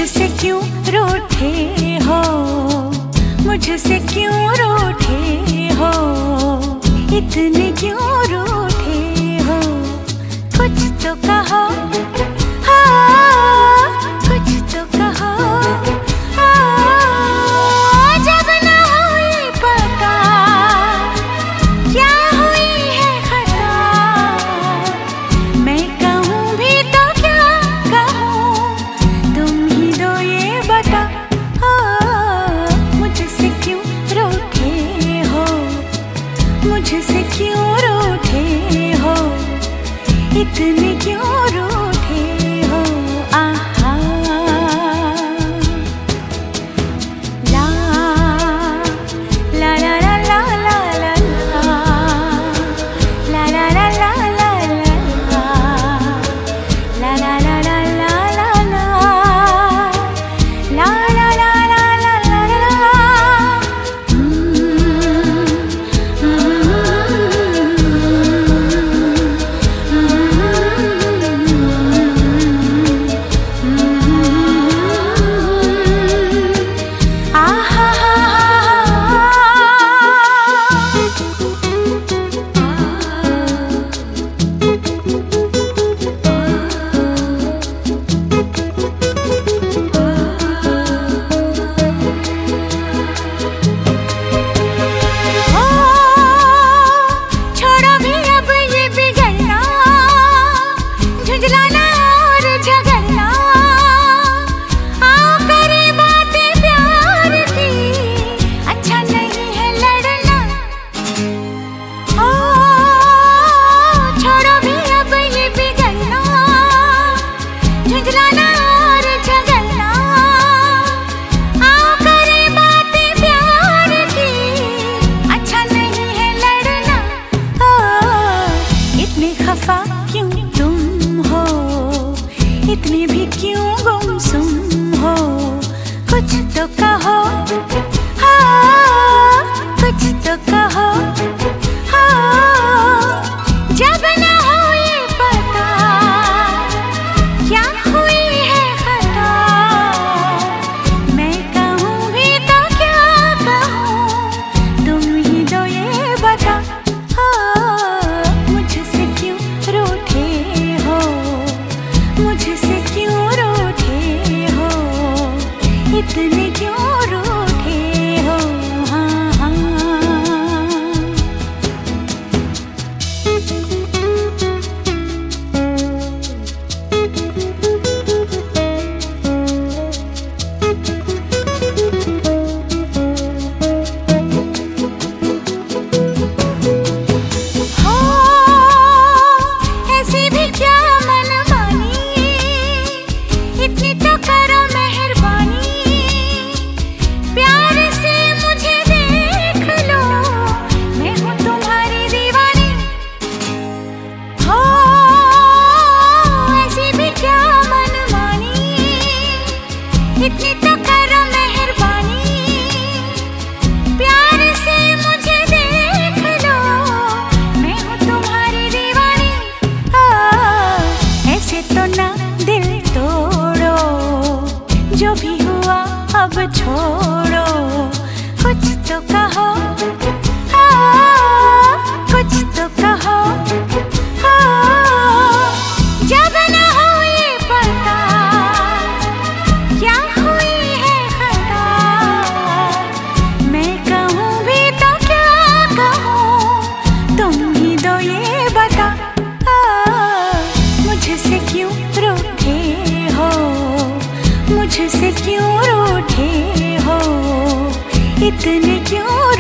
मुझसे क्यों रूठे हो, मुझसे क्यों रूठे हो, इतने क्यों रूठे हो। कुछ तो कहो, हाँ, कुछ तो कहो, हाँ, जब न हुई पता क्या हुई है खता। मैं कहूँ भी तो क्या कहूँ, तुम ही दो ये बता। मुझसे क्यों रूठे हो, मुझसे क्यों रूठे हो, इतने क्यों रूठे हो। आहा ला ला ला ला ला ला ला ला ला ला ला ला ला ला ला ला ला ला क्यों तुम हो, इतने भी क्यों गुमसुम हो। कुछ तो कहो, हाँ, कुछ तो कहो, हाँ, जब न हुई पता क्या हुई है खता। मैं कहूँ भी तो क्या कहूँ, तुम ही दो ये बता। मुझसे क्यों रूठे हो, मुझसे क्यों रूठे हो, इतने क्यों रूठे हो। हाँ हाँ इतनी तो करो मेहरबानी, प्यार से मुझे देख लो, मैं हूँ तुम्हारी दीवानी। ऐसे तो ना दिल तोड़ो, जो भी हुआ अब छोड़ो। कुछ तो कहो, कुछ तो कहो, जब न हुई पता क्या हुई है खता। मैं कहूँ भी तो क्या कहूँ, तुम ही दो ये बता। मुझसे क्यों रूठे हो, मुझसे क्यों रूठे हो, इतने क्यों